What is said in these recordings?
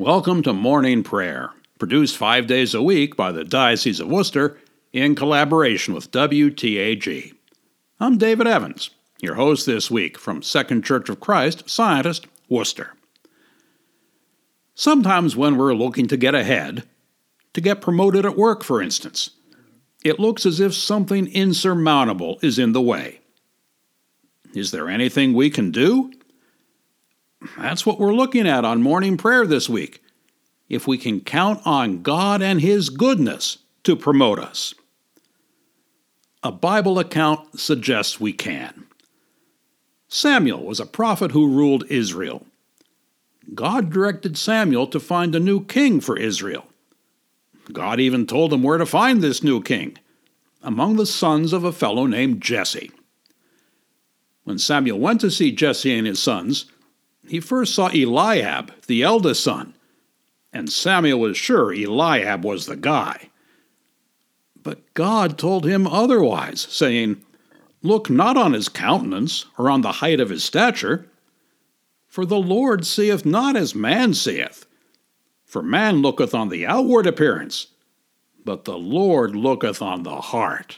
Welcome to Morning Prayer, produced 5 days a week by the Diocese of Worcester in collaboration with WTAG. I'm David Evans, your host this week from Second Church of Christ, Scientist, Worcester. Sometimes when we're looking to get ahead, to get promoted at work, for instance, it looks as if something insurmountable is in the way. Is there anything we can do? That's what we're looking at on Morning Prayer this week. If we can count on God and His goodness to promote us. A Bible account suggests we can. Samuel was a prophet who ruled Israel. God directed Samuel to find a new king for Israel. God even told him where to find this new king, among the sons of a fellow named Jesse. When Samuel went to see Jesse and his sons, he first saw Eliab, the eldest son, and Samuel was sure Eliab was the guy. But God told him otherwise, saying, "Look not on his countenance, or on the height of his stature, for the Lord seeth not as man seeth. For man looketh on the outward appearance, but the Lord looketh on the heart."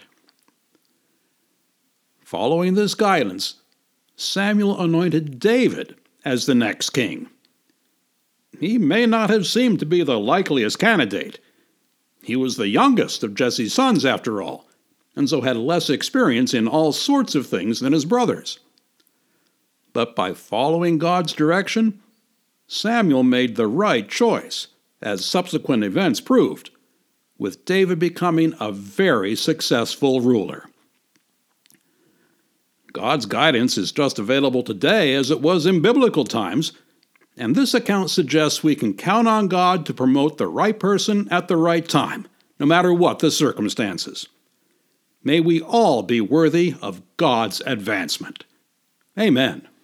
Following this guidance, Samuel anointed David as the next king. He may not have seemed to be the likeliest candidate. He was the youngest of Jesse's sons, after all, and so had less experience in all sorts of things than his brothers. But by following God's direction, Samuel made the right choice, as subsequent events proved, with David becoming a very successful ruler. God's guidance is just available today as it was in biblical times, and this account suggests we can count on God to promote the right person at the right time, no matter what the circumstances. May we all be worthy of God's advancement. Amen.